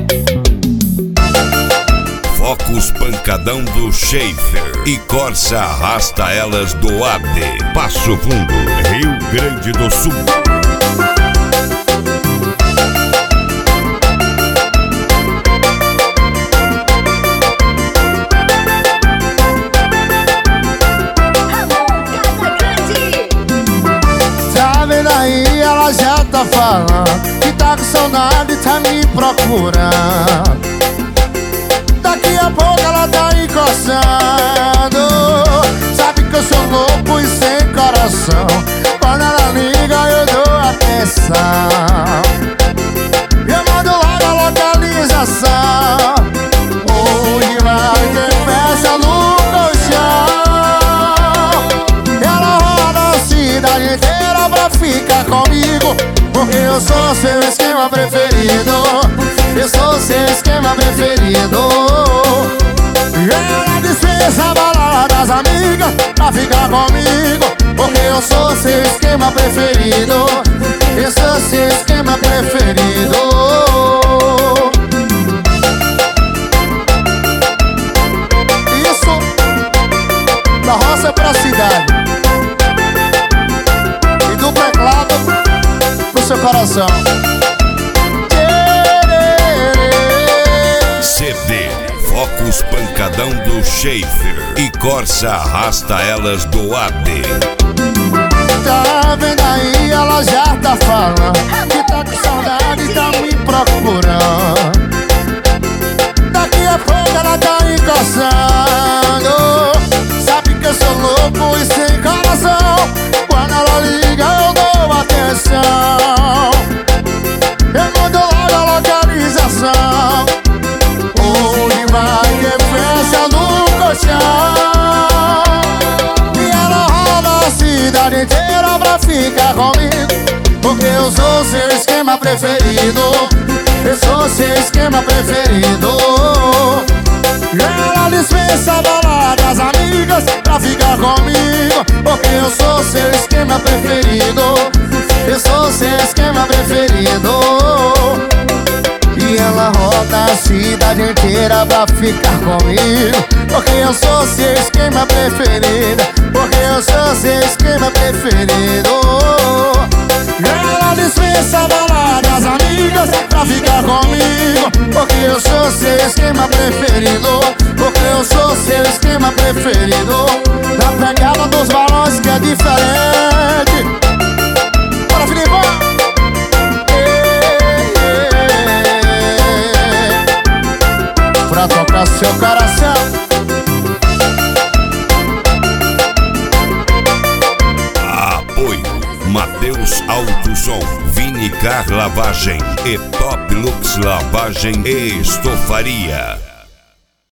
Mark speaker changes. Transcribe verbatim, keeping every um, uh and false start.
Speaker 1: Focus pancadão do Schaefer e Corsa arrasta elas do A D. Passo Fundo, Rio Grande do Sul.
Speaker 2: Tá vendo aí, ela já tá falando que tá com saudade, tá me procurando. Daqui a pouco ela tá encostando. Sabe que eu sou louco e sem coração. Quando ela liga eu dou atenção. Eu mando logo a localização. Onde vai ter festa no colchão. Ela roda a cidade inteira pra ficar comigo, porque eu sou seu esquema preferido. Eu sou seu esquema preferido. Ela dispensa a balada das amigas pra ficar comigo, porque eu sou seu esquema preferido. Eu sou seu esquema preferido. Isso da roça pra cidade e do teclado pro seu coração.
Speaker 1: C D Focus pancadão do Schaefer e Corsa arrasta elas do A D.
Speaker 2: Tá vendo aí, ela já tá falando que tá com saudade e tá me procurando. Daqui a pouco ela tá encostando. Sabe que eu sou louco e sem coração. Quando ela liga eu dou atenção. Eu mando logo a localização. Onde vai ter festa no colchão. E ela roda a cidade inteira pra ficar comigo, porque eu sou seu esquema preferido. Eu sou seu esquema preferido. Ela dispensa a balada das amigas pra ficar comigo, porque eu sou seu esquema preferido. Eu sou seu esquema preferido. E ela roda a cidade inteira pra ficar comigo, porque eu sou seu esquema preferido. Porque eu sou seu esquema preferido. Ela dispensa a balada das amigas pra ficar comigo, porque eu sou seu esquema preferido. Porque eu sou seu esquema preferido. Na pegada dos balões que é diferente. Bora, Filipão! Pra tocar seu coração.
Speaker 1: Apoio Mateus Autosom, Vinicar Lavagem e Top Lux Lavagem e Estofaria.